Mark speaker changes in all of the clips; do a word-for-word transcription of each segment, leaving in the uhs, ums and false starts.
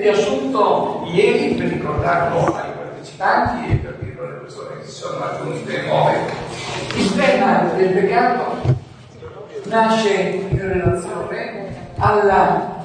Speaker 1: riassunto ieri, per ricordarlo ai partecipanti e per dirlo alle persone che si sono aggiunte nuove. Il tema del peccato nasce in relazione alla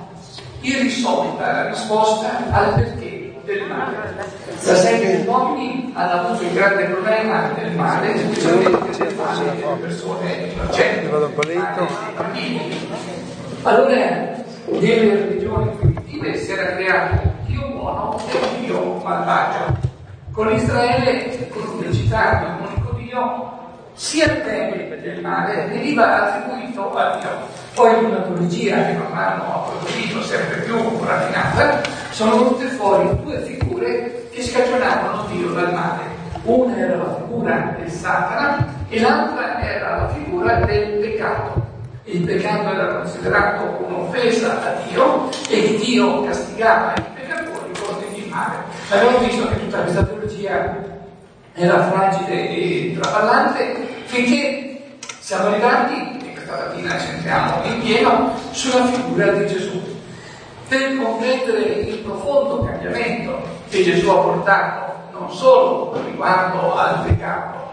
Speaker 1: irrisolta risposta al perché del male. Da sempre gli uomini hanno avuto il grande problema del male, specialmente del male delle persone innocenti, dei bambini. Allora, nelle religioni primitive si era creato un Dio buono e un Dio malvagio. Con Israele, con l'unicità di un unico Dio, sia il bene del male veniva attribuito a Dio. Poi una teologia che man mano ha approfondito sempre più raffinata, sono venute fuori due figure che scagionavano Dio dal male. Una era la figura del Satana e l'altra era la figura del peccato. Il peccato era considerato un'offesa a Dio e Dio castigava i peccatori con il male. Abbiamo visto che tutta questa teologia era fragile e trapallante finché siamo arrivati, e questa mattina ci entriamo in pieno, sulla figura di Gesù. Per comprendere il profondo cambiamento che Gesù ha portato, non solo riguardo al peccato,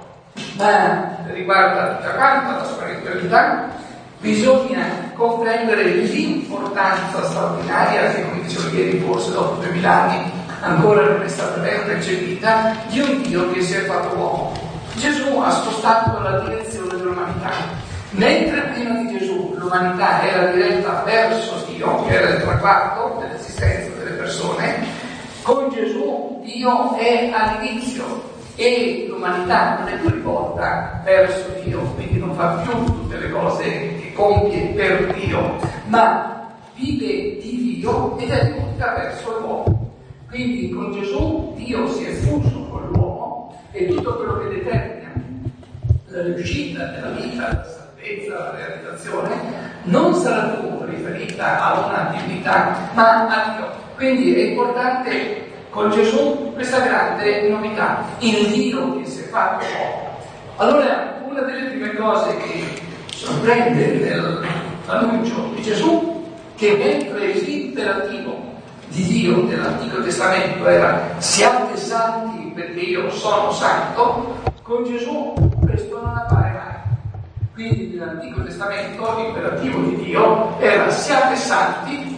Speaker 1: ma riguarda tutta quanta la spiritualità, bisogna comprendere l'importanza straordinaria che, come dicevo ieri, forse dopo duemila anni ancora non è stata ben percepita, di un Dio che si è fatto uomo. Gesù ha spostato la direzione dell'umanità. Mentre prima di Gesù l'umanità era diretta verso Dio, che era il traguardo dell'esistenza delle persone, con Gesù Dio è all'inizio e l'umanità non è più rivolta verso Dio, quindi non fa più tutte le cose che compie per Dio, ma vive di Dio ed è rivolta verso l'uomo. Quindi con Gesù Dio si è fuso con l'uomo e tutto quello che determina la riuscita della vita, la salvezza, la realizzazione, non sarà più riferita a una divinità, ma a Dio. Quindi è importante con Gesù questa grande novità, il Dio che si è fatto uomo. Allora, una delle prime cose che sorprende nell'annuncio di Gesù, che mentre l'imperativo di Dio nell'Antico Testamento era siate santi perché io sono santo, con Gesù questo non appare mai. Quindi nell'Antico Testamento l'imperativo di Dio era siate santi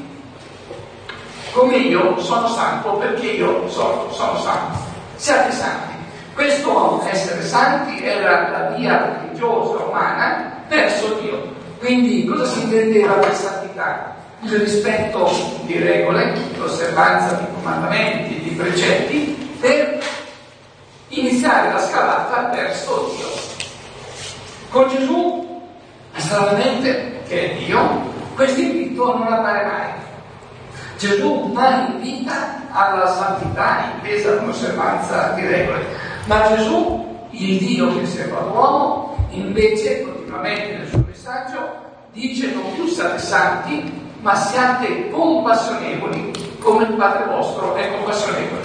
Speaker 1: come io sono santo perché io sono, sono santo. Siate santi. Questo essere santi era la via religiosa umana verso Dio. Quindi cosa si intendeva per santità? Il rispetto di regole, l'osservanza di comandamenti, di precetti, per iniziare la scalata verso Dio. Con Gesù, stranamente, che è Dio, questo invito non appare mai. Gesù mai invita alla santità intesa come osservanza di regole, ma Gesù, il Dio che si è fatto uomo, invece continuamente nel suo messaggio dice non più siate santi, ma siate compassionevoli come il Padre vostro è compassionevole.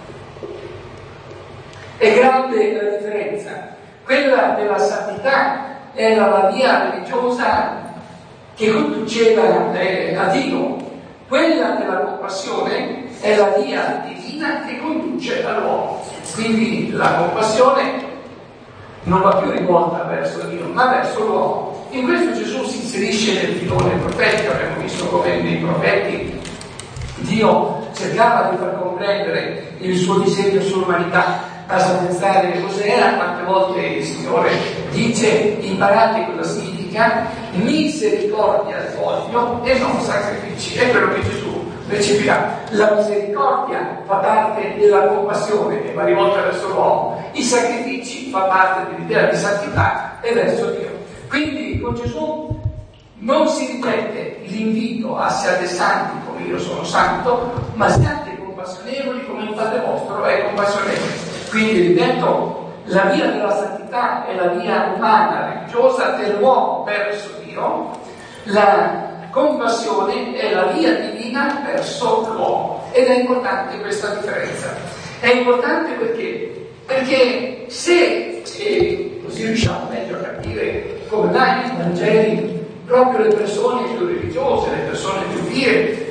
Speaker 1: È grande la differenza. Quella della santità era la via religiosa che conduceva eh, a Dio. Quella della compassione è la via divina che conduce all'uomo. Quindi la compassione non va più rivolta verso Dio, ma verso l'uomo. In questo Gesù si inserisce nel filone profetico. Abbiamo visto come nei profeti Dio cercava di far comprendere il suo disegno sull'umanità. Basta pensare che cos'era, quante volte il Signore dice imparate cosa significa misericordia voglio e non sacrifici. È quello che Gesù recepirà. La misericordia fa parte della compassione e va rivolta verso l'uomo. I sacrifici fa parte dell'idea di santità e verso Dio. Quindi con Gesù non si ripete l'invito a siate santi come io sono santo, ma siate compassionevoli come il Padre vostro è compassionevole. Quindi, ripeto, la via della santità è la via umana, religiosa dell'uomo verso Dio, la compassione è la via divina verso l'uomo. Ed è importante questa differenza. È importante perché? Perché se, e così riusciamo meglio a capire come mai i Vangeli, proprio le persone più religiose, le persone più pie,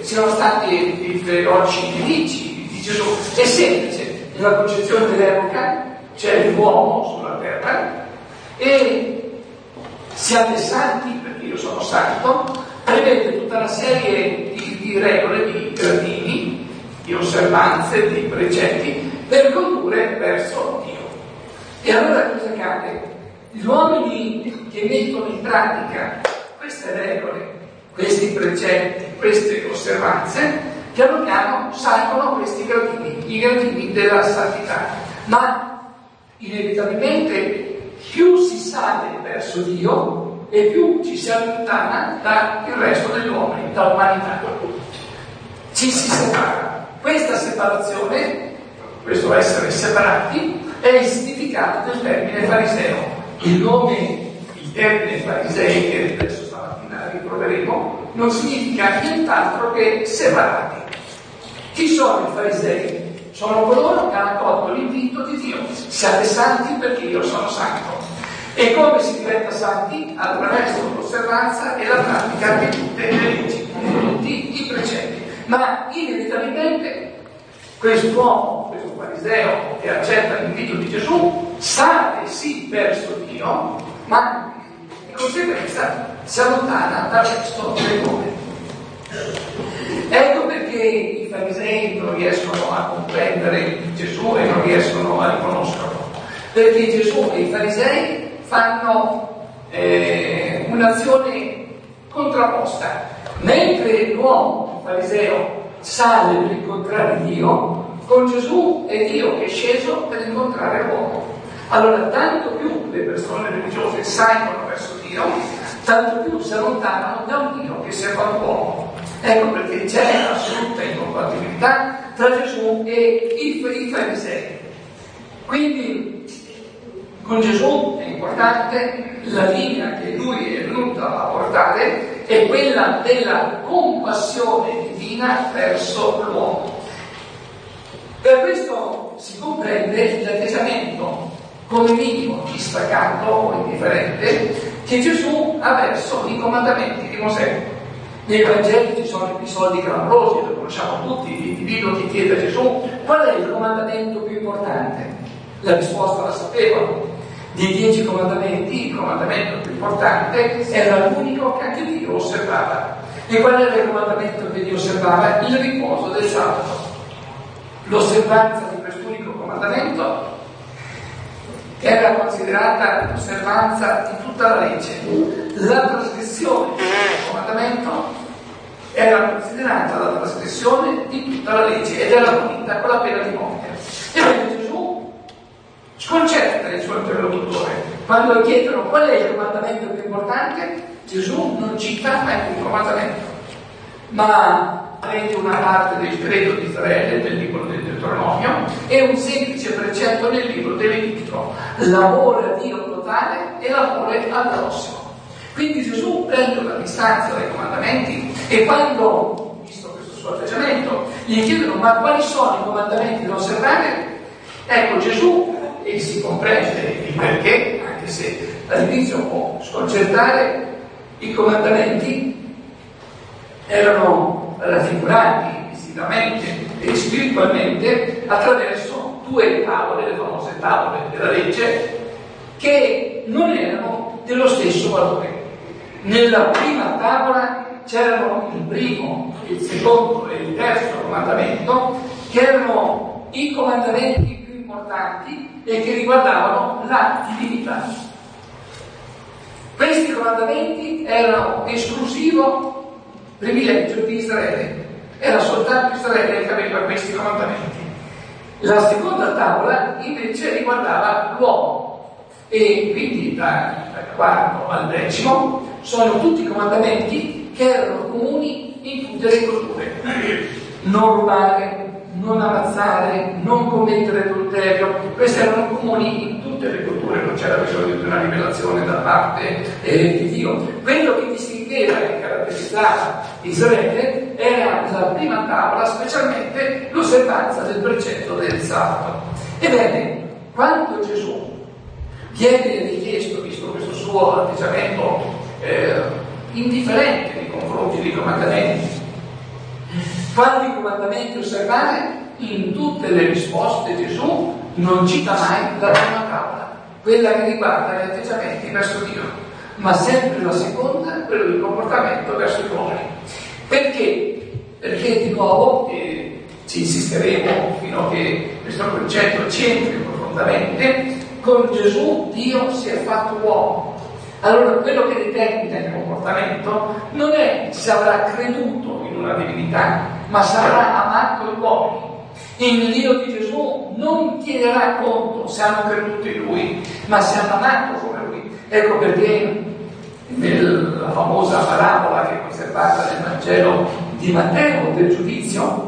Speaker 1: siano stati i feroci nemici di Gesù. È semplice, nella concezione dell'epoca c'è l'uomo sulla terra e siate santi perché io sono santo, prevede tutta una serie di, di regole, di gradini, di osservanze, di precetti per condurre verso Dio. E allora cosa accade? Gli uomini che mettono in pratica queste regole, questi precetti, queste osservanze, piano piano salgono questi gradini, i gradini della santità. Ma inevitabilmente più si sale verso Dio e più ci si allontana dal resto degli uomini, dall'umanità. Ci si separa. Questa separazione, questo essere separati, è il significato del termine fariseo. Il nome, il termine farisei, che adesso stamattina riproveremo, non significa nient'altro che separati. Chi sono i farisei? Sono coloro che hanno accolto l'invito di Dio. Siate santi perché io sono santo. E come si diventa santi? Attraverso l'osservanza e la pratica di tutte le leggi, di tutti i precetti. Ma inevitabilmente quest'uomo, questo fariseo che accetta l'invito di Gesù, sale sì verso Dio, ma di conseguenza si allontana dal resto del mondo. Ecco perché i farisei non riescono a comprendere Gesù e non riescono a riconoscerlo, perché Gesù e i farisei fanno eh, un'azione contrapposta. Mentre l'uomo, il fariseo, sale per incontrare Dio, con Gesù è Dio che è sceso per incontrare l'uomo. Allora tanto più le persone religiose salgono verso Dio, tanto più si allontanano da un Dio che si è fatto uomo. Ecco perché c'è assoluta incompatibilità tra Gesù e i farisei. Quindi con Gesù è importante la linea che lui è venuto a portare, è quella della compassione divina verso l'uomo. Per questo si comprende l'atteggiamento come minimo distaccato o indifferente che Gesù ha verso i comandamenti di Mosè. Nei Vangeli ci sono episodi clamorosi, lo conosciamo tutti, l'individuo che chiede a Gesù qual è il comandamento più importante. La risposta la sapevano. Dei dieci comandamenti, il comandamento più importante era l'unico che anche Dio osservava. E qual era il comandamento che Dio osservava? Il riposo del sabato. L'osservanza di quest'unico comandamento era considerata l'osservanza di tutta la legge. La trasgressione del comandamento era considerata la trasgressione di tutta la legge ed era punita con la pena di morte. E Gesù sconcerta il suo interlocutore. Quando chiedono qual è il comandamento più importante, Gesù non cita il comandamento, ma prende una parte del credo di Israele, del libro del Deuteronomio, e un semplice precetto nel libro del Levitico: l'amore a Dio totale e l'amore al prossimo. Quindi Gesù prende una distanza dai comandamenti e quando, visto questo suo atteggiamento, gli chiedono ma quali sono i comandamenti da osservare, ecco Gesù, e si comprende il perché, anche se all'inizio può sconcertare, i comandamenti erano raffigurati visivamente e spiritualmente attraverso due tavole, le famose tavole della legge, che non erano dello stesso valore. Nella prima tavola c'erano il primo, il secondo e il terzo comandamento, che erano i comandamenti più importanti e che riguardavano la divinità. Questi comandamenti erano esclusivo privilegio di Israele, era soltanto Israele che aveva questi comandamenti. La seconda tavola invece riguardava l'uomo e quindi dal quarto al decimo sono tutti comandamenti che erano comuni in tutte le culture. Non rubare, non ammazzare, non commettere adulterio, questi erano comuni in tutte le culture, non c'era bisogno di una rivelazione da parte eh, di Dio. Quello che distingueva e caratterizzava Israele era la prima tavola, specialmente l'osservanza del precetto del sabato. Ebbene, quando Gesù viene richiesto, visto questo suo atteggiamento eh, indifferente nei confronti dei comandamenti, Quali comandamenti osservare? In tutte le risposte Gesù non cita mai la prima tavola, quella che riguarda gli atteggiamenti verso Dio, ma sempre la seconda, quello del comportamento verso gli uomini. Perché? Perché di nuovo eh, ci insisteremo fino a che questo concetto c'entri profondamente. Con Gesù Dio si è fatto uomo. Allora quello che determina il comportamento non è se avrà creduto in una divinità, ma se avrà amato gli uomini. Il Dio di Gesù non chiederà conto se hanno creduto in Lui, ma se hanno amato come Lui. Ecco perché nella famosa parabola che è conservata nel Vangelo di Matteo del giudizio,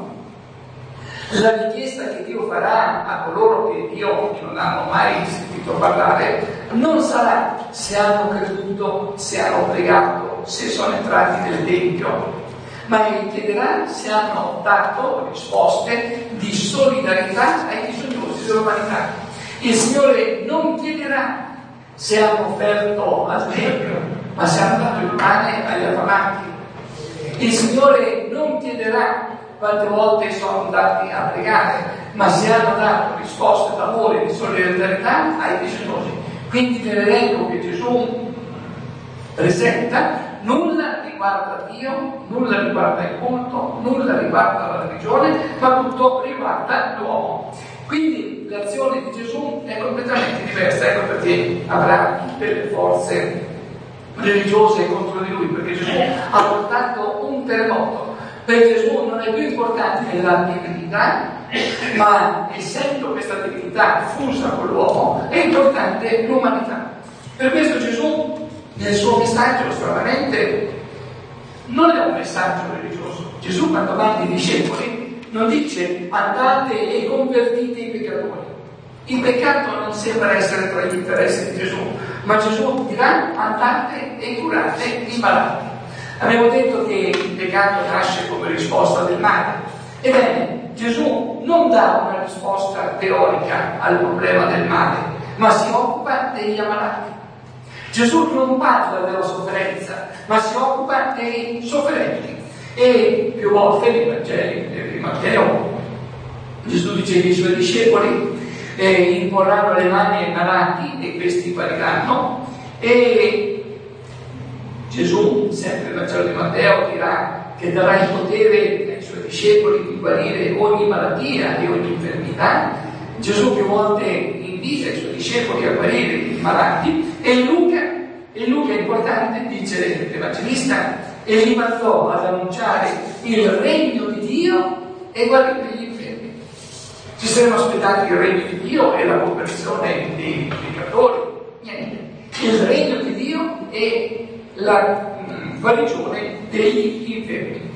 Speaker 1: la richiesta che Dio farà a coloro che Dio non hanno mai sentito parlare non sarà se hanno creduto, se hanno pregato, se sono entrati nel Tempio, ma gli chiederà se hanno dato risposte di solidarietà ai bisognosi dell'umanità. Il Signore non chiederà se hanno offerto al Tempio, ma se hanno dato il pane agli affamati. Il Signore non chiederà quante volte sono andati a pregare, ma se hanno dato risposte d'amore e di solidarietà ai bisognosi. Quindi nell'elenco che Gesù presenta nulla riguarda Dio, nulla riguarda il culto, nulla riguarda la religione, ma tutto riguarda l'uomo. Quindi l'azione di Gesù è completamente diversa, ecco perché avrà tutte le forze religiose contro di lui, perché Gesù ha portato un terremoto. Per Gesù non è più importante la divinità, ma essendo questa divinità fusa con l'uomo, è importante l'umanità. Per questo Gesù, nel suo messaggio, stranamente, non è un messaggio religioso. Gesù, quando manda i discepoli, non dice andate e convertite i peccatori. Il peccato non sembra essere tra gli interessi di Gesù, ma Gesù dirà andate e curate i malati. Abbiamo detto che il peccato nasce come risposta del male. Ebbene, Gesù non dà una risposta teorica al problema del male, ma si occupa degli ammalati. Gesù non parla della sofferenza, ma si occupa dei sofferenti. E più volte nei Vangeli di Matteo Gesù dice che i suoi discepoli eh, imporranno le mani ai malati e questi guariranno. E Gesù, sempre nel Vangelo di Matteo, dirà che darà il potere ai suoi discepoli di guarire ogni malattia e ogni infermità. Gesù più volte invita i suoi discepoli a guarire i malati, e Luca, e Luca è importante, dice l'Evangelista, e li mandò ad annunciare il regno di Dio e guarire gli infermi. Ci saremmo aspettati il regno di Dio e la conversione dei peccatori? Niente. Il regno di Dio e la mh, guarigione degli infermi.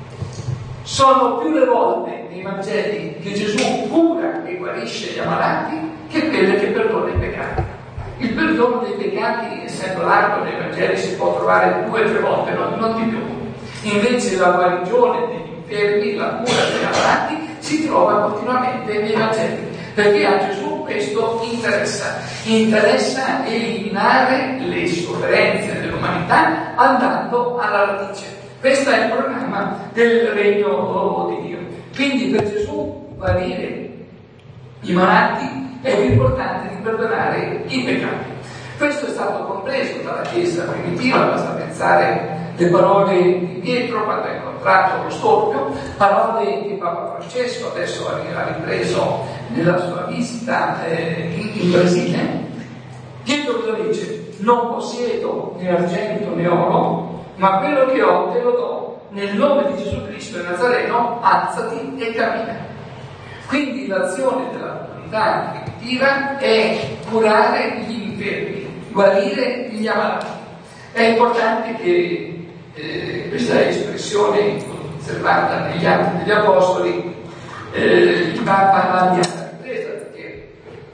Speaker 1: Sono più le volte nei Vangeli che Gesù cura e guarisce gli ammalati che quelle che perdona i peccati. Il perdono dei peccati, essendo largo nei Vangeli, si può trovare due o tre volte, non, non di più. Invece la guarigione degli infermi, la cura degli ammalati, si trova continuamente nei Vangeli, perché a Gesù questo interessa. Interessa eliminare le sofferenze dell'umanità andando alla radice. Questo è il programma del regno di Dio. Quindi per Gesù guarire i malati è più importante di perdonare i peccati. Questo è stato compreso dalla Chiesa primitiva, basta pensare le parole di Pietro quando ha incontrato lo storpio, parole di Papa Francesco, adesso ha ripreso nella sua visita eh, in, in Brasile. Pietro lo dice: non possiedo né argento né oro, ma quello che ho te lo do. Nel nome di Gesù Cristo il Nazareno, alzati e cammina. Quindi l'azione della comunità primitiva è curare gli infermi, guarire gli ammalati. È importante che eh, questa espressione conservata negli Atti degli Apostoli eh, il Papa abbia ripresa, perché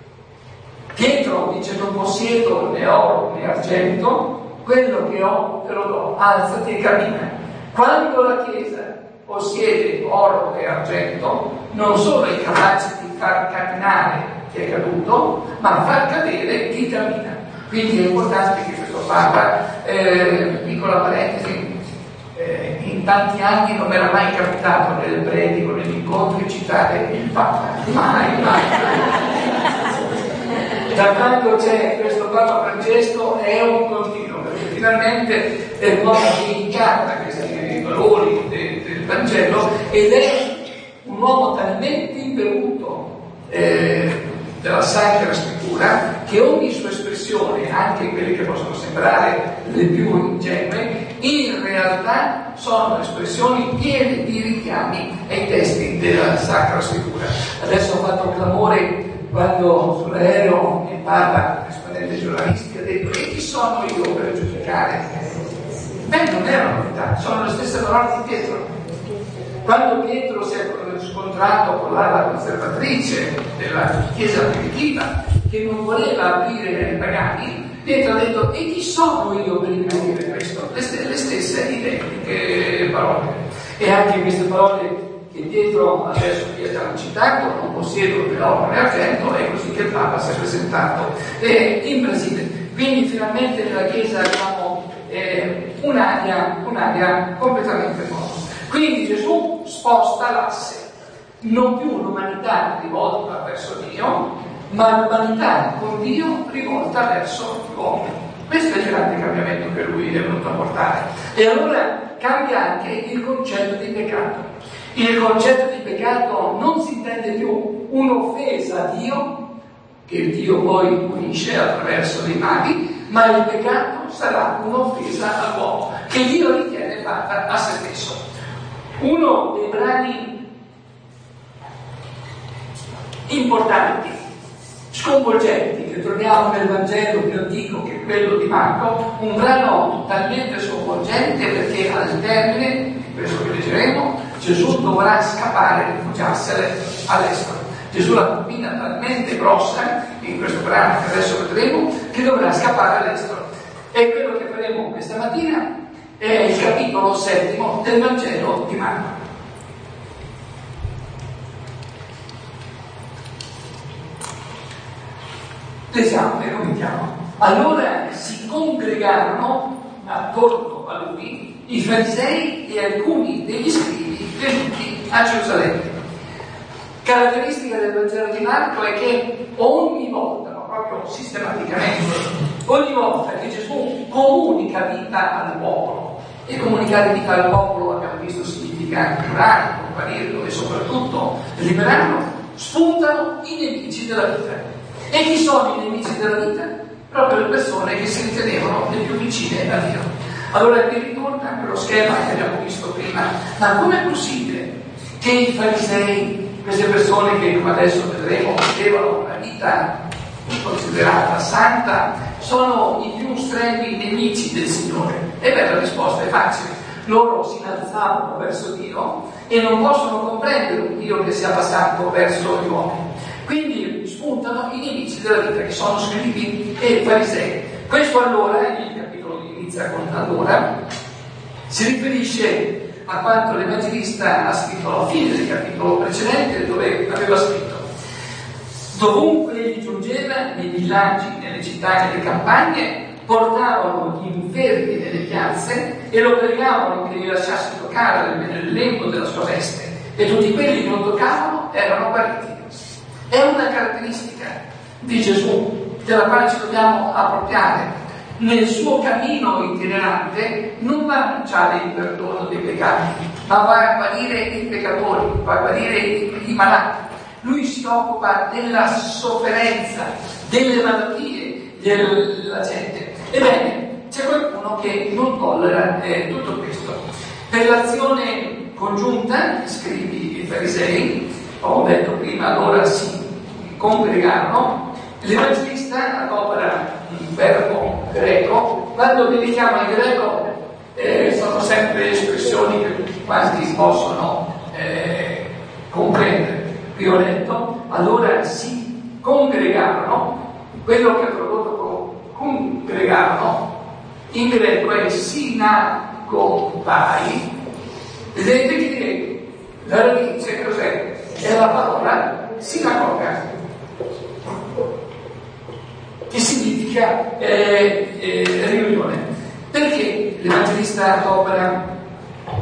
Speaker 1: Pietro dice: non possiedo né oro né argento, quello che ho te lo do, alzati e cammina. Quando la Chiesa possiede oro e argento, non solo è capace di far camminare chi è caduto, ma far cadere chi cammina. Quindi è importante che questo Papa, eh, piccola parentesi, eh, in in tanti anni non mi era mai capitato nelle prediche o negli incontri citare il Papa, mai, mai. Da quando c'è questo Papa Francesco è un continuo, perché finalmente è l'uomo che incarna questi valori del, del Vangelo ed è un uomo talmente imbevuto eh, della Sacra Scrittura che ogni sua espressione, anche quelle che possono sembrare le più ingenue, in realtà sono espressioni piene di richiami ai testi della Sacra Scrittura. Adesso ho fatto clamore quando sull'aereo il Papa, rispondente ai giornalisti, ha detto: e chi sono io per giudicare? Beh, non è una novità, sono le stesse parole di Pietro. Quando Pietro si è scontrato con l'ala conservatrice della Chiesa primitiva, che non voleva aprire ai pagani, Pietro ha detto: e chi sono io per impedire questo? Le, st- le stesse identiche parole. E anche queste parole che Pietro adesso vi abbiamo citato, non possiedo l'opera argento, è così che il Papa si è presentato eh, in Brasile. Quindi finalmente nella Chiesa abbiamo eh, un'area, un'area completamente nuova. Quindi Gesù sposta l'asse, non più l'umanità rivolta verso Dio, ma l'umanità con Dio rivolta verso l'uomo. Questo è il grande cambiamento che lui è venuto a portare. E allora cambia anche il concetto di peccato. Il concetto di peccato non si intende più un'offesa a Dio, che Dio poi punisce attraverso dei mali, ma il peccato sarà un'offesa all'uomo, che Dio ritiene fatta a se stesso. Uno dei brani importanti, sconvolgenti, che troviamo nel Vangelo più antico, che è quello di Marco, un brano talmente sconvolgente perché al termine di questo che leggeremo Gesù dovrà scappare e rifugiarsene all'estero. Gesù la combina talmente grossa in questo brano che adesso vedremo che dovrà scappare all'estero. E quello che faremo questa mattina è il capitolo settimo del Vangelo di Marco. Leggiamo e cominciamo. Allora si congregarono attorno a lui i farisei e alcuni degli scribi venuti a Gerusalemme. Caratteristica del Vangelo di Marco è che ogni volta, ma proprio sistematicamente, ogni volta che Gesù comunica vita al popolo, e comunicare vita al popolo abbiamo visto significa curarlo, comparirlo e soprattutto liberarlo, spuntano i nemici della vita. E chi sono i nemici della vita? Proprio le persone che si ritenevano le più vicine a Dio. Allora qui ritorna quello schema che abbiamo visto prima. Ma com'è possibile che i farisei, queste persone che come adesso vedremo avevano una vita considerata santa, sono i più stretti nemici del Signore? E beh, la risposta è facile. Loro si innalzavano verso Dio e non possono comprendere un Dio che sia passato verso gli uomini. Quindi spuntano i nemici della vita, che sono scribi e farisei. Questo allora, il capitolo inizia con allora, si riferisce a quanto l'Evangelista ha scritto alla fine del capitolo precedente, dove aveva scritto: dovunque egli giungeva, nei villaggi, nelle città e nelle campagne, portavano gli infermi nelle piazze e lo pregavano che gli lasciasse toccare l'elembo della sua veste, e tutti quelli che lo toccavano erano guariti. È una caratteristica di Gesù della quale ci dobbiamo appropriare. Nel suo cammino itinerante non va a annunciare il perdono dei peccati, ma va a guarire i peccatori, va a guarire i, i malati. Lui si occupa della sofferenza, delle malattie della gente. Ebbene, c'è qualcuno che non tollera eh, tutto questo. Per l'azione congiunta, scrivi i farisei, ho detto prima, allora si congregarono, l'Evangelista adopera un verbo greco. Quando vi richiamo in greco eh, sono sempre espressioni che quasi si possono eh, comprendere. Qui ho detto, allora si congregarono, quello che ha prodotto congregarono in greco è sinagogai. Vedete che la radice cos'è? È la parola sinagoga, che significa eh, eh, riunione. Perché l'Evangelista adopera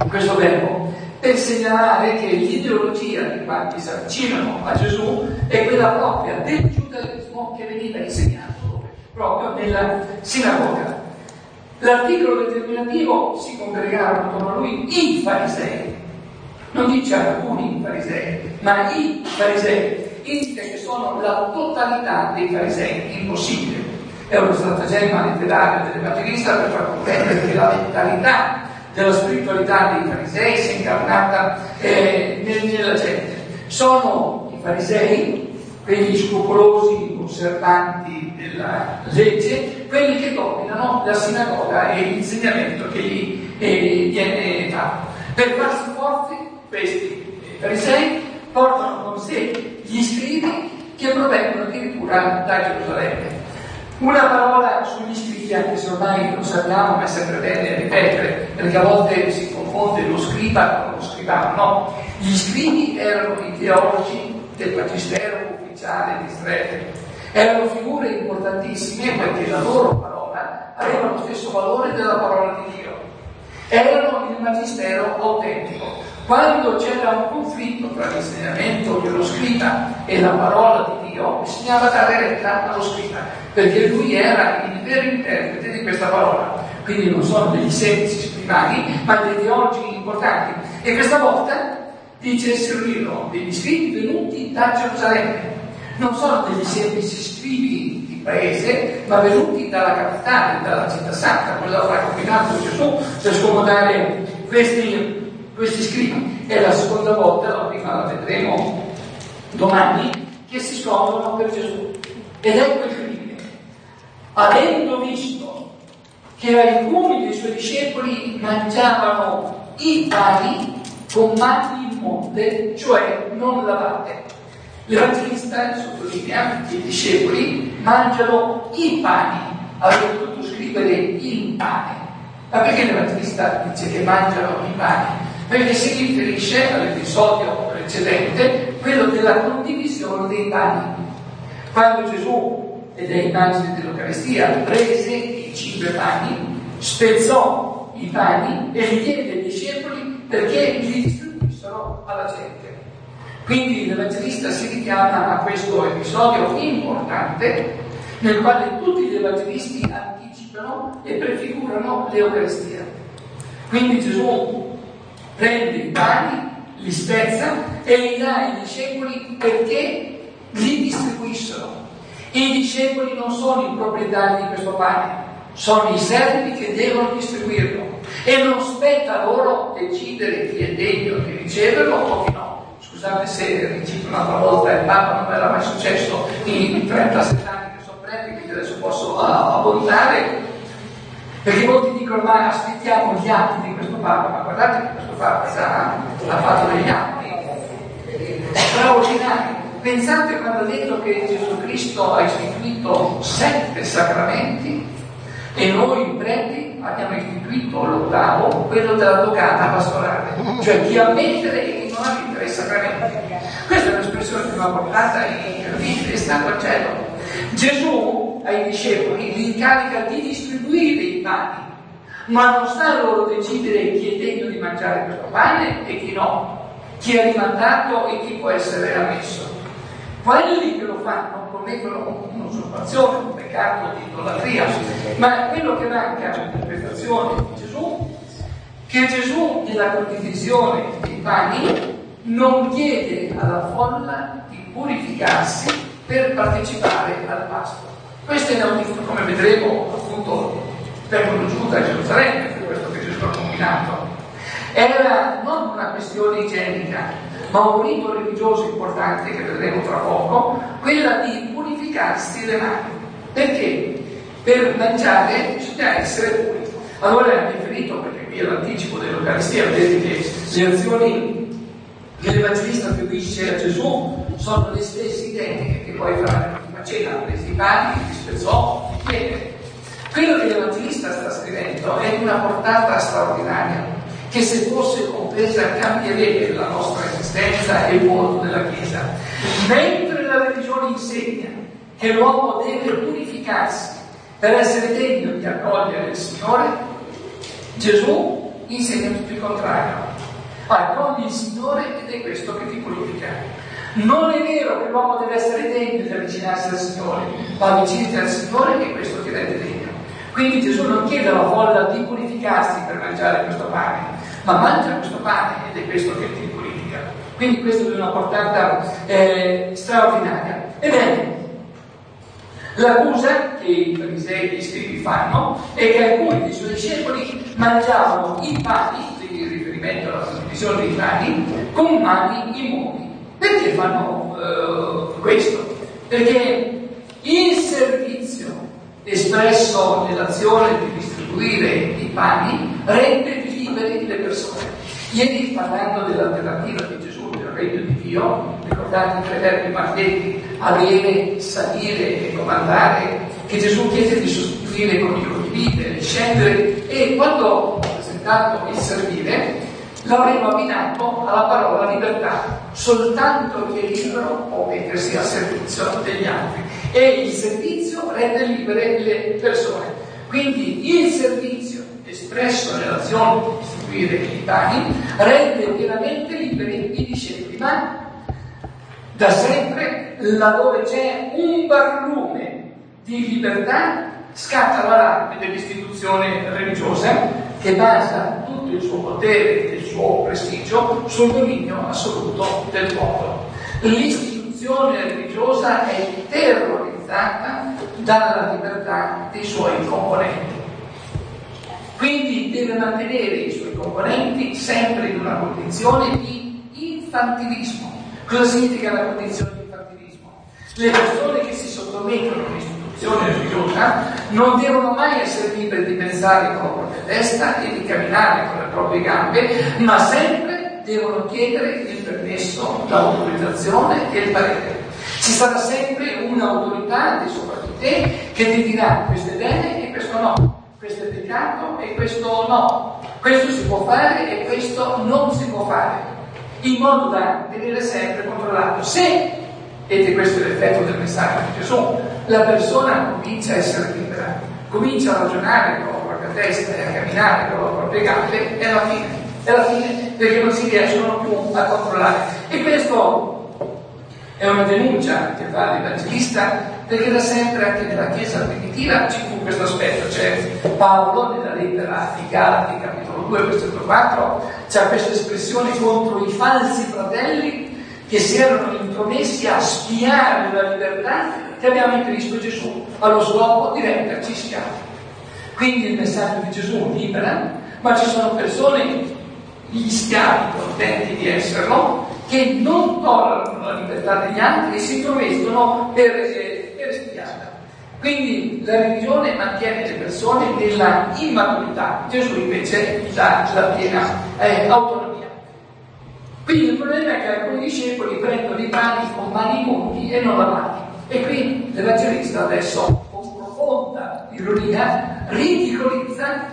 Speaker 1: in questo verbo, per segnalare che l'ideologia di quanti si avvicinano a Gesù è quella propria del giudaismo che veniva insegnato proprio nella sinagoga. L'articolo determinativo: si congregarono attorno a lui i farisei, non dice alcuni farisei, ma i farisei, indica che sono la totalità dei farisei. Impossibile, è uno stratagemma letterario dell'Evangelista per far comprendere che la mentalità della spiritualità dei farisei si è incarnata eh, nella gente. Sono i farisei quelli scrupolosi, osservanti della legge, quelli che dominano la sinagoga e l'insegnamento che gli eh, viene dato. Per farsi forti, questi farisei portano con sé gli scribi che provengono addirittura da Gerusalemme. Una parola sugli scribi, anche se ormai lo sappiamo, ma è sempre bene ripetere, perché a volte si confonde lo scriba con lo scribano. No, gli scribi erano i teologi del magistero ufficiale di Israele. Erano figure importantissime perché la loro parola aveva lo stesso valore della parola di Dio. Erano il magistero autentico. Quando c'era un conflitto tra l'insegnamento dello scriba e la parola di Dio, bisognava dare retta allo scriba, perché lui era il vero interprete di questa parola. Quindi non sono degli semplici scribani, ma dei teologi importanti. E questa volta dice servirono degli scribi venuti da Gerusalemme. Non sono degli semplici scribi di paese, ma venuti dalla capitale, dalla città santa, quella avrà combinato Gesù per scomodare questi questi scribi. È la seconda volta, la prima la vedremo domani, che si scomodano per Gesù. Ed ecco il crimine: avendo visto che alcuni dei suoi discepoli mangiavano i pani con mani immonde, cioè non lavate. L'Evangelista sottolinea che i discepoli mangiano i pani, avrebbe potuto scrivere il pane. Ma perché l'Evangelista dice che mangiano i pani? Perché si riferisce all'episodio precedente, quello della condivisione dei pani. Quando Gesù, ed è immagine dell'Eucaristia, prese i cinque pani, spezzò i pani e li diede ai discepoli perché li distribuissero alla gente. Quindi l'Evangelista si richiama a questo episodio importante nel quale tutti gli Evangelisti anticipano e prefigurano l'Eucaristia. Quindi Gesù prende i pani, li spezza e li dà ai discepoli perché li distribuissero. I discepoli non sono i proprietari di questo pane, sono i servi che devono distribuirlo e non spetta loro decidere chi è degno di riceverlo o chi no. Scusate se ricito un'altra volta, il Papa non me era mai successo in trentasette anni che sono preti, quindi adesso posso uh, abbondare. Perché molti dicono: ma aspettiamo gli atti di questo Papa, ma guardate che questo Papa già ha fatto degli atti straordinari. Pensate quando ha detto che Gesù Cristo ha istituito sette sacramenti e noi preti abbiamo istituito l'ottavo, quello della dogana pastorale, cioè chi ammettere e chi non ammettere i sacramenti. Questa è un'espressione che va portata incredibile, è stato al cielo. Gesù ai discepoli li incarica di distribuire i pani, ma non sta a loro decidere chi è degno di mangiare questo pane e chi no, chi è rimandato e chi può essere ammesso. Quelli che lo fanno commettono un'usurpazione, un peccato di idolatria, ma quello che manca all'interpretazione di Gesù, che Gesù nella condivisione dei pani non chiede alla folla di purificarsi per partecipare al pasto. Questo è inaudito, come vedremo appunto vengono giù da Gerusalemme, per questo che Gesù ha combinato. Era non una questione igienica, ma un rito religioso importante che vedremo tra poco, quella di purificarsi le mani. Perché? Per mangiare bisogna essere puri. Allora è riferito, perché qui è l'anticipo dell'Eucaristia, vedete che le azioni che l'Evangelista attribuisce a Gesù sono le stesse identiche che poi farà nell'ultima cena: presi i pani, li spezzò, li diede. Quello che l'Evangelista sta scrivendo è di una portata straordinaria, che se fosse compresa cambierebbe la nostra esistenza e il mondo della Chiesa. Mentre la religione insegna che l'uomo deve purificarsi per essere degno di accogliere il Signore, Gesù insegna tutto il contrario. Vai con il Signore ed è questo che ti purifica. Non è vero che l'uomo deve essere degno di avvicinarsi al Signore, ma avvicinati al Signore e questo ti rende degno. Quindi Gesù non chiede alla folla di purificarsi per mangiare questo pane, ma mangia questo pane ed è questo che ti purifica. Quindi questo è una portata eh, straordinaria. Ebbene, l'accusa che i farisei e gli scribi fanno è che alcuni dei suoi discepoli mangiavano i pani, in riferimento alla suddivisione dei pani, con mani immoni. Perché fanno uh, questo? Perché il servizio espresso nell'azione di distribuire i pani rende liberi le persone. Ieri, parlando dell'alternativa di Gesù del regno di Dio, ricordate i tre verbi maledetti, avere, salire e comandare, che Gesù chiese di sostituire con il condividere, scendere, e quando ho presentato il servire l'avremo abbinato alla parola libertà. Soltanto chi è libero può mettersi al servizio degli altri, e il servizio rende libere le persone. Quindi il servizio espresso nell'azione di distribuire i pani rende pienamente liberi i discepoli, ma da sempre, laddove c'è un barlume di libertà, scatta l'allarme dell'istituzione religiosa che basa tutto il suo potere e il suo prestigio sul dominio assoluto del popolo. L'istituzione religiosa è terrorizzata dalla libertà dei suoi componenti. Quindi deve mantenere i suoi componenti sempre in una condizione di infantilismo. Cosa significa la condizione di infantilismo? Le persone che si sottomettono all'istituzione religiosa non devono mai essere liberi di pensare con la propria testa e di camminare con le proprie gambe, ma sempre devono chiedere il permesso, l'autorizzazione e il parere. Ci sarà sempre un'autorità di sopra di te che ti dirà questo è bene e questo no, questo è peccato e questo no, questo si può fare e questo non si può fare, in modo da tenere sempre controllato. Se, ed questo è l'effetto del messaggio di Gesù, la persona comincia a essere libera, comincia a ragionare con la propria testa e a camminare con le proprie gambe, è la fine, è la fine perché non si riescono più a controllare. E questo è una denuncia che fa l'Evangelista, perché da sempre anche nella Chiesa primitiva ci fu questo aspetto. C'è Paolo nella lettera ai Galati, capitolo due, versetto quattro, c'è questa espressione contro i falsi fratelli che si erano intromessi a spiare la libertà che abbiamo in Cristo Gesù, allo scopo di renderci schiavi. Quindi il messaggio di Gesù libera, ma ci sono persone, gli schiavi contenti di esserlo, che non tollerano la libertà degli altri e si intromettono per, eh, per spiarla. Quindi la religione mantiene le persone nella immaturità, Gesù invece dà la piena eh, autonomia. Quindi il problema è che alcuni discepoli prendono i pani con mani immondi e non lavati. E qui l'Evangelista adesso, con profonda ironia, ridicolizza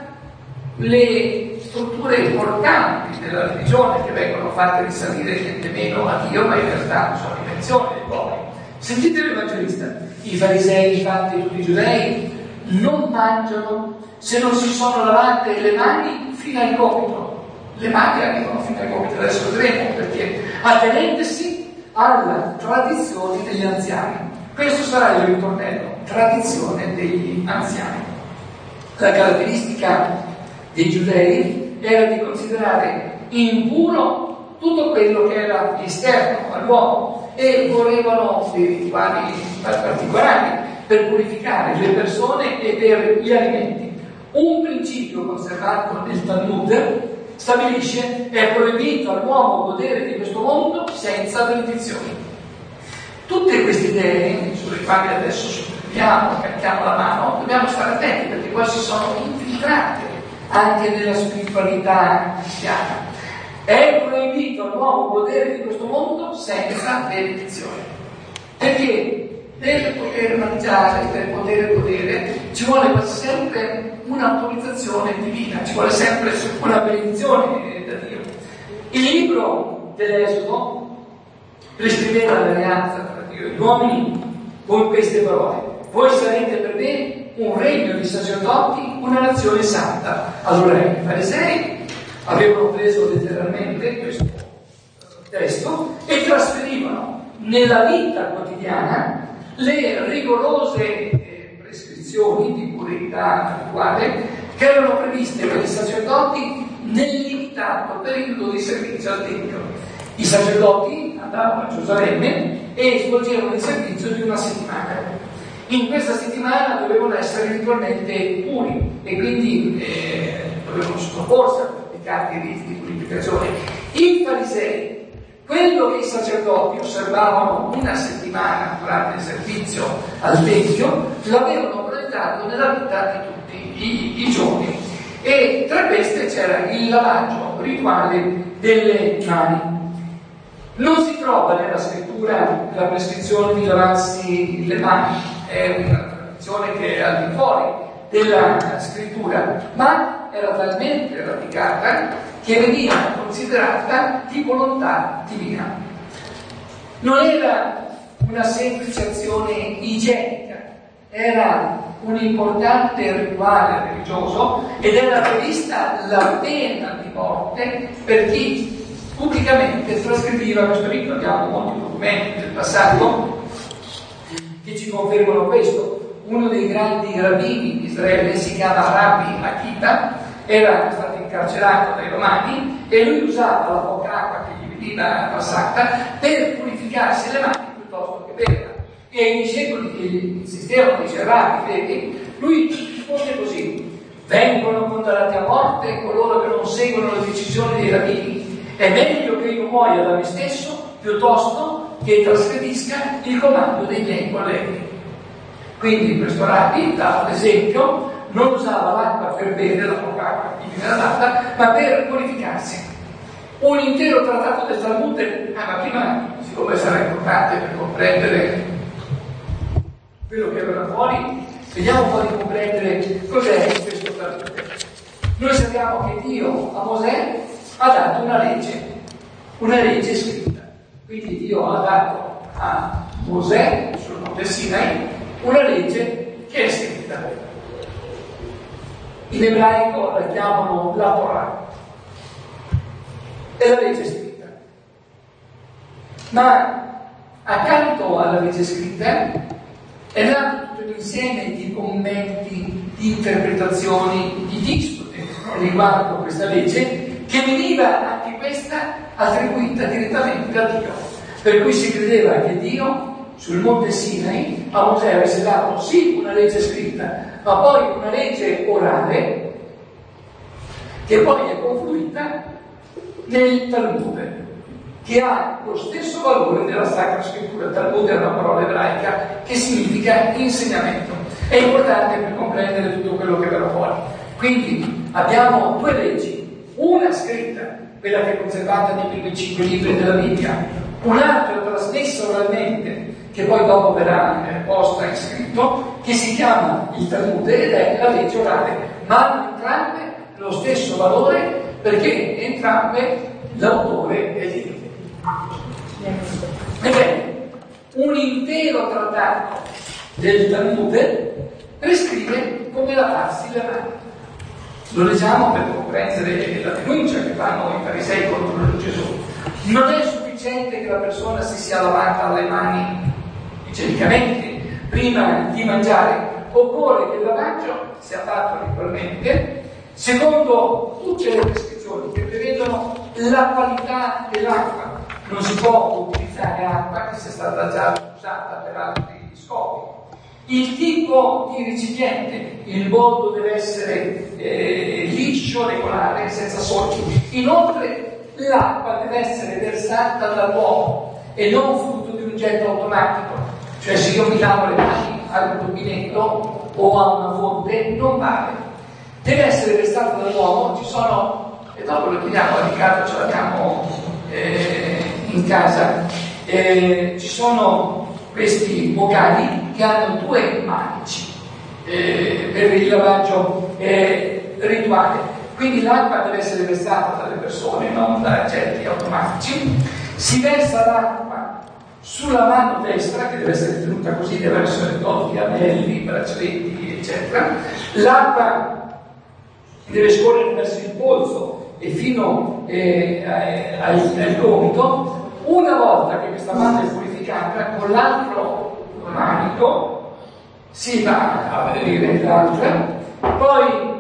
Speaker 1: le strutture importanti della religione che vengono fatte risalire niente meno a Dio, ma in realtà sono invenzioni dell'uomo. Sentite l'Evangelista: i farisei, infatti, e tutti i giudei non mangiano se non si sono lavate le mani fino al gomito. Le mani arrivano fino al gomito, adesso vedremo perché, attenendosi alla tradizione degli anziani. Questo sarà il ritornello: tradizione degli anziani. La caratteristica dei giudei era di considerare impuro tutto quello che era esterno all'uomo e volevano dei rituali particolari per purificare le persone e per gli alimenti. Un principio conservato nel Talmud stabilisce che è proibito all'uomo godere di questo mondo senza benedizioni. Tutte queste idee, sulle quali adesso sottolineiamo, carichiamo la mano, dobbiamo stare attenti perché poi si sono infiltrate anche nella spiritualità cristiana. È proibito all'uomo godere di questo mondo senza benedizione. Perché per poter mangiare, per poter godere, ci vuole quasi sempre un'autorizzazione divina, ci vuole sempre una benedizione da Dio. Il libro dell'Esodo prescriveva l'alleanza tra Dio e gli uomini con queste parole: voi sarete per me un regno di sacerdoti, una nazione santa. Allora i farisei avevano preso letteralmente questo testo e trasferivano nella vita quotidiana le rigorose eh, prescrizioni di purità rituale che erano previste per i sacerdoti nel limitato periodo di servizio al Tempio. I sacerdoti andavano a Gerusalemme e svolgevano il servizio di una settimana. In questa settimana dovevano essere ritualmente puri e quindi eh, dovevano sottoporsi a praticare i riti di purificazione. I farisei, quello che i sacerdoti osservavano una settimana durante il servizio al Tempio, l'avevano proiettato nella vita di tutti i, i giorni. E tra queste c'era il lavaggio rituale delle mani. Non si trova nella scrittura la prescrizione di lavarsi le mani, è una tradizione che è al di fuori della scrittura, ma era talmente radicata che veniva considerata di volontà divina. Non era una semplice azione igienica, era un importante rituale religioso ed era prevista la pena di morte per chi pubblicamente trasgrediva questo rito. Abbiamo molti documenti del passato che ci confermano questo. Uno dei grandi rabbini di Israele si chiama Rabbi Akiva, era stato incarcerato dai romani e lui usava la poca acqua che gli veniva passata per purificarsi le mani piuttosto che bere. E i discepoli che gli insistevano, dice Rabbi, vedi, lui risponde così: vengono condannati a morte coloro che non seguono le decisioni dei rabbini. È meglio che io muoia da me stesso piuttosto che trasgredisca il comando dei miei colleghi. Quindi questo Rabbi dava l'esempio, non usava l'acqua per bere, la poca acqua che gli era data, ma per purificarsi. Un intero trattato del Talmud, ah, ma prima, siccome sarà importante per comprendere quello che verrà fuori, vediamo un po' di comprendere cos'è questo Talmud. Noi sappiamo che Dio a Mosè ha dato una legge, una legge scritta. Quindi Dio ha dato a Mosè sul Monte Sinai una legge che è scritta. In ebraico la chiamano la Torah. È la legge scritta. Ma accanto alla legge scritta è nato tutto un insieme di commenti, di interpretazioni, di dispute riguardo questa legge, che veniva anche questa attribuita direttamente a Dio. Per cui si credeva che Dio sul Monte Sinai a Mosè avesse dato sì una legge scritta, ma poi una legge orale che poi è confluita nel Talmud, che ha lo stesso valore della Sacra Scrittura. Talmud è una parola ebraica che significa insegnamento. È importante per comprendere tutto quello che verrà fuori. Quindi abbiamo due leggi, una scritta, quella che è conservata nei primi cinque libri della Bibbia, un'altra trasmessa oralmente, che poi dopo verrà eh, posta in scritto, che si chiama il Talmud ed è la legge orale, ma hanno entrambe lo stesso valore perché entrambe l'autore è Dio. Ebbene, un intero trattato del Talmud prescrive come lavarsi le mani. Lo leggiamo per comprendere la denuncia che fanno i farisei contro Gesù. Non è sufficiente che la persona si sia lavata le mani igienicamente prima di mangiare, occorre che il lavaggio sia fatto ritualmente secondo tutte le prescrizioni che prevedono la qualità dell'acqua. Non si può utilizzare acqua che sia stata già usata per altri scopi. Il tipo di recipiente, il bollo deve essere eh, liscio, regolare, senza solchi. Inoltre l'acqua deve essere versata dall'uomo e non frutto di un getto automatico. Cioè se io mi lavo le mani al rubinetto o a una fonte non vale. Deve essere versata dall'uomo. Ci sono, e dopo lo chiediamo a Riccardo, ce l'abbiamo eh, in casa, eh, ci sono questi boccali che hanno due manici eh, per il lavaggio eh, rituale. Quindi l'acqua deve essere versata dalle persone, non da getti automatici. Si versa l'acqua sulla mano destra, che deve essere tenuta così, deve essere tolti anelli, braccialetti, eccetera. L'acqua deve scorrere verso il polso e fino eh, al, al gomito. Una volta che questa mano è purificata, con l'altro manico si va a vedere l'altra, poi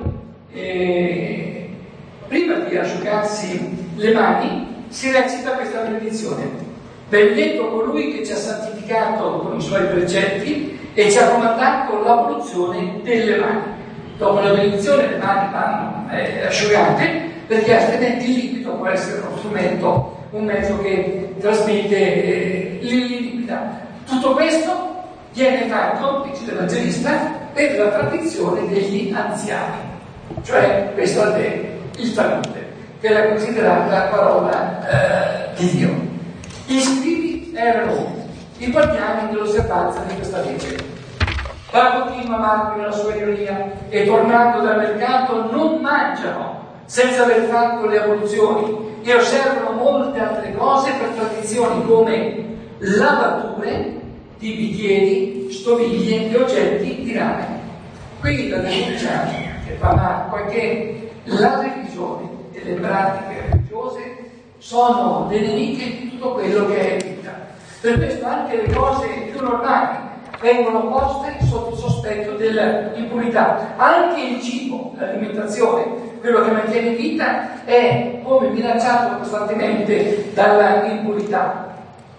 Speaker 1: eh, prima di asciugarsi le mani si recita questa benedizione: benedetto colui che ci ha santificato con i suoi precetti e ci ha comandato l'abluzione delle mani. Dopo la benedizione le mani vanno eh, asciugate, perché altrimenti il liquido può essere uno strumento, un mezzo che trasmette eh, l'illiquida. Tutto questo viene fatto, dice l'Evangelista, per la tradizione degli anziani, cioè questo è il Talmud, che era considerata la parola eh, di Dio. Gli scribi erano i guardiani dell'osservanza di questa legge. Va continua Marco nella sua ironia, e tornando dal mercato non mangiano senza aver fatto le abluzioni, e osservano molte altre cose per tradizioni come lavature di bicchieri, stoviglie e oggetti di rame. Qui la denuncia che fa Marco è che la religione e le pratiche religiose sono le nemiche di tutto quello che è vita. Per questo anche le cose più normali vengono poste sotto il sospetto dell'impurità. Anche il cibo, l'alimentazione, quello che mantiene vita, è come minacciato costantemente dalla impurità.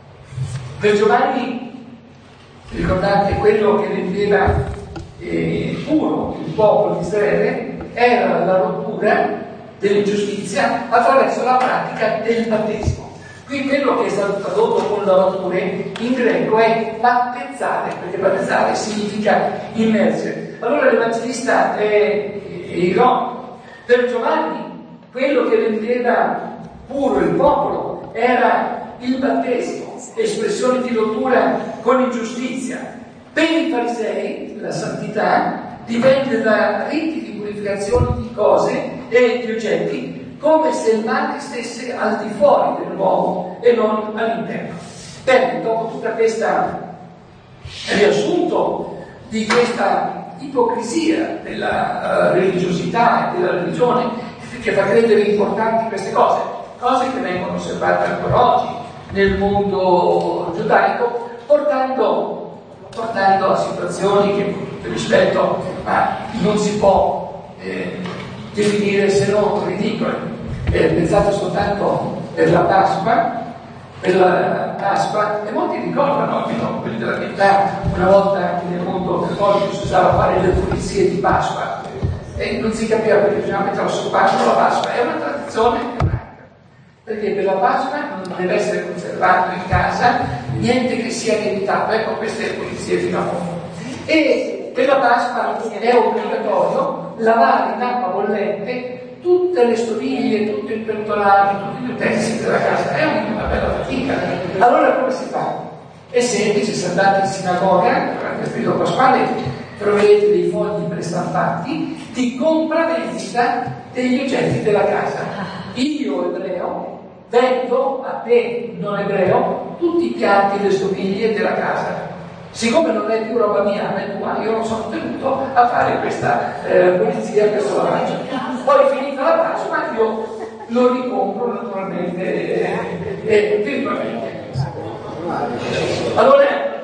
Speaker 1: Per Giovanni, ricordate, quello che rendeva eh, puro il popolo di Israele era la rottura dell'ingiustizia attraverso la pratica del battesimo. Qui quello che è stato tradotto con lavature in greco è battezzare, perché battezzare significa immergere. Allora l'Evangelista è, è ironico. Per Giovanni quello che rendeva puro il popolo era il battesimo, espressione di rottura con ingiustizia. Per i farisei la santità dipende da riti di purificazione di cose e di oggetti, come se il male stesse al di fuori dell'uomo e non all'interno. Bene, dopo tutta questa riassunto di questa ipocrisia della uh, religiosità e della religione che fa credere importanti queste cose, cose che vengono osservate ancora oggi nel mondo giudaico, portando, portando a situazioni che rispetto a non si può eh, definire se non ridicole. Eh, pensate soltanto per la Pasqua, per la Pasqua, e molti ricordano, almeno quelli della mia età, una volta che nel mondo cattolico si usava fare le pulizie di Pasqua e non si capiva perché bisognava mettere sul Pasqua la Pasqua. È una tradizione ebraica, perché per la Pasqua non deve essere conservato in casa niente che sia lievitato. Ecco queste pulizie fino a fondo. E per la Pasqua è obbligatorio lavare in acqua bollente tutte le stoviglie, tutti i pentolari, tutti gli utensili della casa. È una bella fatica. Allora come si fa? È semplice, se andate in sinagoga durante il periodo pasquale troverete dei fogli prestampati di compravendita degli oggetti della casa. Io, ebreo, vendo a te, non ebreo, tutti i piatti e le stoviglie della casa. Siccome non è più roba mia, ma è tua, io non sono tenuto a fare questa eh, pulizia, questo lavaggio. Poi finita la Pasqua io lo ricompro naturalmente e eh, eh, virtualmente. Allora,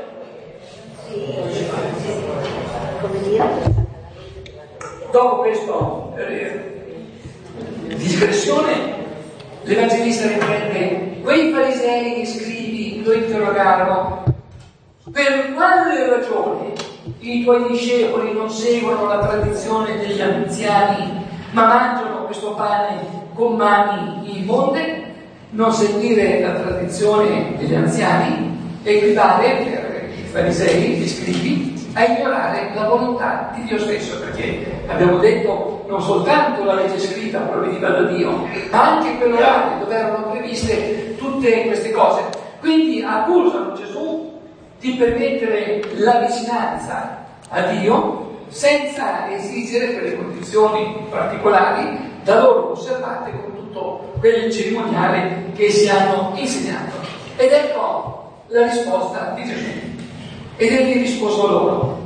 Speaker 1: dopo questa eh, digressione, l'Evangelista riprende: quei farisei e scribi lo interrogarono: per quale ragione i tuoi discepoli non seguono la tradizione degli anziani, ma mangiano questo pane con mani immonde? Non seguire la tradizione degli anziani equivale per i farisei, gli scribi, a ignorare la volontà di Dio stesso, perché abbiamo detto non soltanto la legge scritta proveniva da Dio, ma anche quella orale, dove erano previste tutte queste cose. Quindi accusano Gesù di permettere la vicinanza a Dio senza esigere quelle condizioni particolari da loro osservate con tutto quel cerimoniale che si hanno insegnato. Ed ecco la risposta di Gesù. Ed egli rispose loro: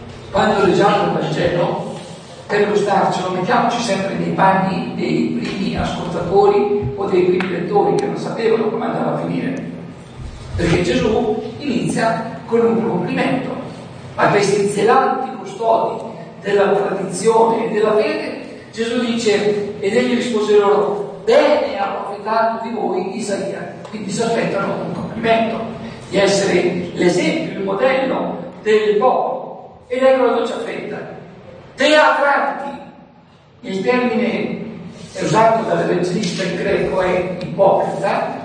Speaker 1: quando leggiamo il Vangelo, per gustarcelo, mettiamoci sempre nei panni dei primi alcuni ascoltatori o dei primi lettori che non sapevano come andava a finire. Perché Gesù inizia con un complimento a questi zelanti custodi della tradizione e della fede. Gesù dice, ed egli rispose loro, bene ha profetato di voi Isaia. Quindi si aspettano un complimento, di essere l'esempio, il modello del popolo. Ed ecco la doccia fredda. Teatranti, il termine usato dall'evangelista in greco è ipocrita,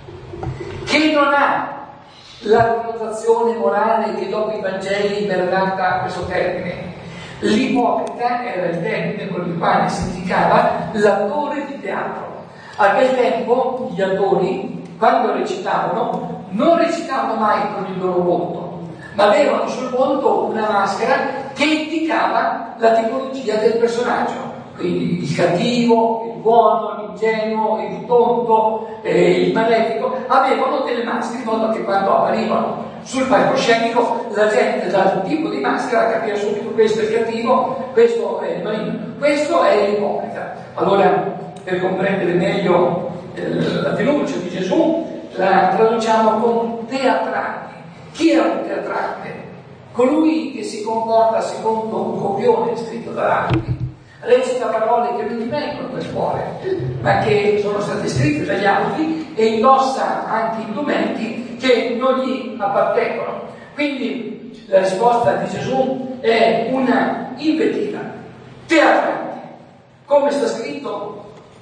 Speaker 1: che non ha la connotazione morale che dopo i Vangeli verrà da questo termine. L'ipocrita era il termine con il quale si indicava l'attore di teatro. A quel tempo gli attori, quando recitavano, non recitavano mai con il loro volto, ma avevano sul volto una maschera che indicava la tipologia del personaggio. Quindi il cattivo, il buono, l'ingenuo, il tonto, eh, il malefico, avevano delle maschere in modo che quando apparivano sul palcoscenico la gente dal tipo di maschera capiva subito questo è il cattivo, questo è il maligno, questo è l'ipocrita. Allora, per comprendere meglio eh, la denuncia di Gesù, la traduciamo con teatrante. Chi è un teatrante? Colui che si comporta secondo un copione scritto da altri, recita parole che non gli vengono dal cuore, ma che sono state scritte dagli altri, e indossa anche indumenti che non gli appartengono. Quindi la risposta di Gesù è una invettiva. Teatrante. Come sta scritto,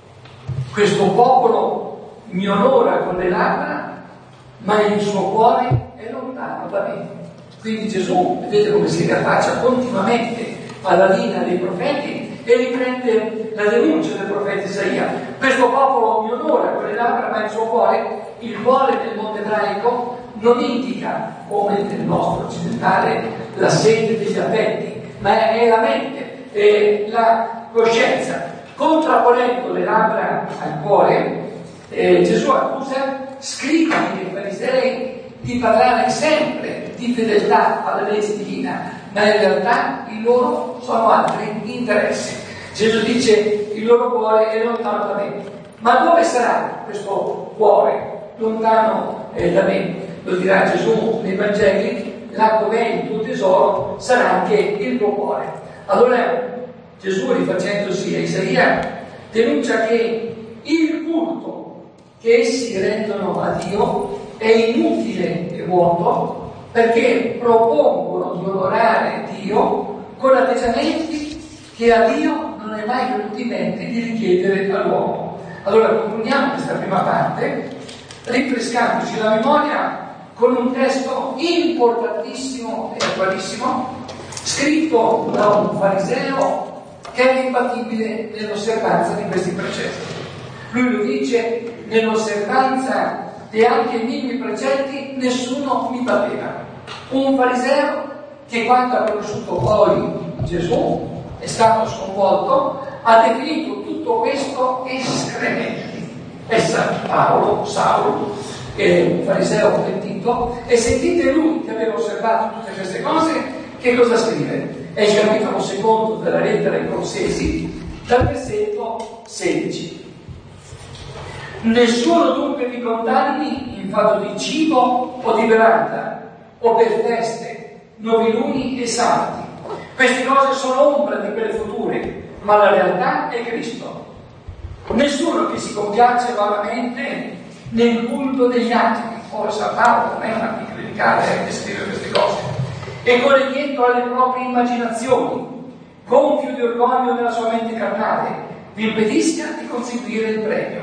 Speaker 1: questo popolo mi onora con le labbra, ma il suo cuore è lontano da me. Quindi Gesù, vedete come si riaffaccia continuamente alla linea dei profeti e riprende la denuncia del profeta Isaia. Questo popolo mi onora con le labbra, ma il suo cuore, il cuore nel mondo ebraico non indica, come nel nostro occidentale, la sede degli affetti, ma è la mente, è la coscienza. Contrapponendo le labbra al cuore, eh, Gesù accusa scribi e farisei di parlare sempre di fedeltà alla legge divina, ma in realtà i loro sono altri interessi. Gesù dice il loro cuore è lontano da me. Ma dove sarà questo cuore lontano eh, da me? Lo dirà Gesù nei Vangeli, là dove è il tuo tesoro sarà anche il tuo cuore. Allora Gesù, rifacendosi a Isaia, denuncia che il culto che essi rendono a Dio è inutile e vuoto, perché propongono di onorare Dio con atteggiamenti che a Dio non è mai venuto in mente di richiedere all'uomo. Allora concludiamo questa prima parte rinfrescandoci la memoria con un testo importantissimo e attualissimo scritto da un fariseo che è imbattibile nell'osservanza di questi precetti. Lui lo dice: nell'osservanza di anche i minimi precetti nessuno mi batteva. Un fariseo che, quando ha conosciuto poi Gesù, è stato sconvolto, ha definito tutto questo escrementi. E San Paolo, Saulo, che è un fariseo pentito, e sentite lui che aveva osservato tutte queste cose, che cosa scrive? È il capitolo secondo della lettera ai Colossesi, dal versetto sedici. Nessuno dunque vi condanni in fatto di cibo o di bevanda, o per feste, noviluni e santi. Queste cose sono ombra di quelle future, ma la realtà è Cristo. Nessuno che si compiace vanamente nel culto degli angeli. Ora San Paolo non è un anticlericale che scrive queste cose. E corre dietro alle proprie immaginazioni, gonfio di orgoglio nella sua mente carnale, vi impedisca di conseguire il premio.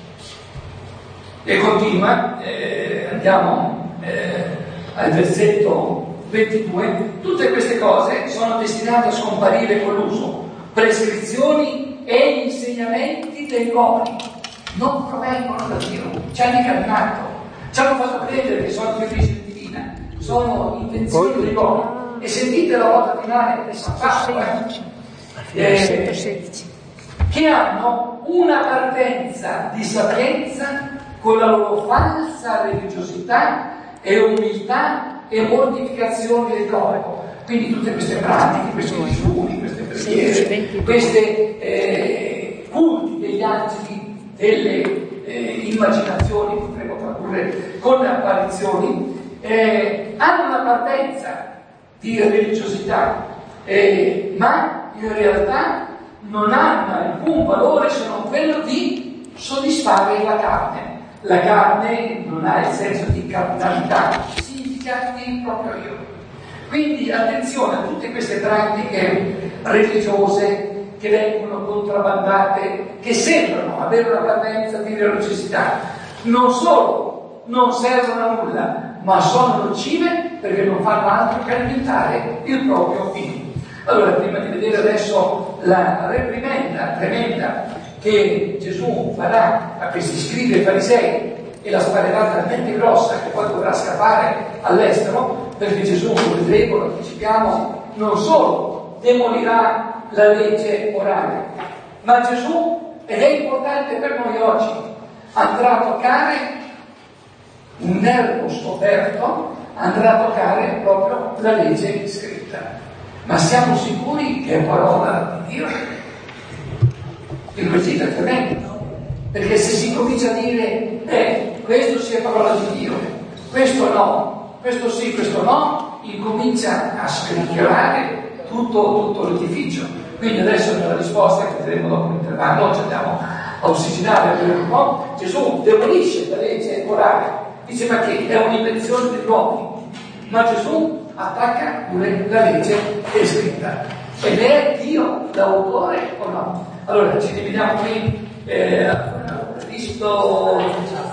Speaker 1: E continua, eh, andiamo eh, al versetto ventidue, tutte queste cose sono destinate a scomparire con l'uso, prescrizioni e insegnamenti degli uomini, non provengono da Dio, ci hanno incarnato, ci hanno fatto credere che sono più figli divina, sono invenzioni degli uomini. E sentite la volta finale di San Paolo, eh? eh, che hanno una partenza di sapienza con la loro falsa religiosità e umiltà e mortificazione del corpo. Quindi tutte queste pratiche, questi digiuni, queste preghiere, questi eh, culti degli degli angeli, delle eh, immaginazioni, potremmo tradurre con apparizioni, eh, hanno una partenza di religiosità, eh, ma in realtà non hanno alcun valore se non quello di soddisfare la carne. La carne non ha il senso di carnalità, significa il proprio io. Quindi attenzione a tutte queste pratiche religiose che vengono contrabbandate, che sembrano avere una partenza di religiosità. Non solo non servono a nulla, ma sono nocive perché non fanno altro che alimentare il proprio io. Allora, prima di vedere adesso la reprimenda tremenda che Gesù farà a questi scribi e farisei e la sparerà talmente grossa che poi dovrà scappare all'estero, perché Gesù, lo vedremo, lo anticipiamo, non solo demolirà la legge orale, ma Gesù, ed è importante per noi oggi, andrà a toccare un nervo scoperto, andrà a toccare proprio la legge scritta. Ma siamo sicuri che è parola di Dio? Il quesito è tremendo, perché se si comincia a dire eh, questo sì è parola di Dio, questo no, questo sì, questo no, incomincia a scricchiolare tutto, tutto l'edificio. Quindi adesso nella risposta che vedremo dopo l'intervallo, ci andiamo a ossigenare per un po', Gesù demolisce la legge orale, dice ma che è un'invenzione degli uomini, ma Gesù attacca pure la legge che è scritta. Ed è Dio l'autore o no? Allora ci dividiamo qui, eh, Cristo